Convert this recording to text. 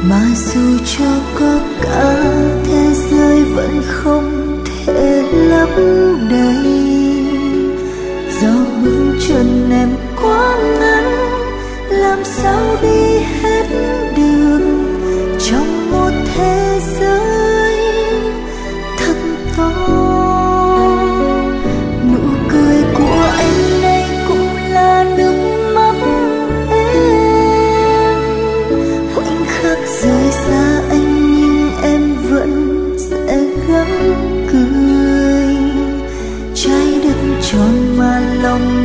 mà dù cho có cả thế giới vẫn không thể lấp đầy. Do bước chân em quá ngắn, làm sao đi hết được trong một thế giới thật to. Nụ cười của anh đây cũng là nước mắt em. Khoảnh khắc rời xa anh nhưng em vẫn sẽ gắng cười. Trái đất tròn mà lòng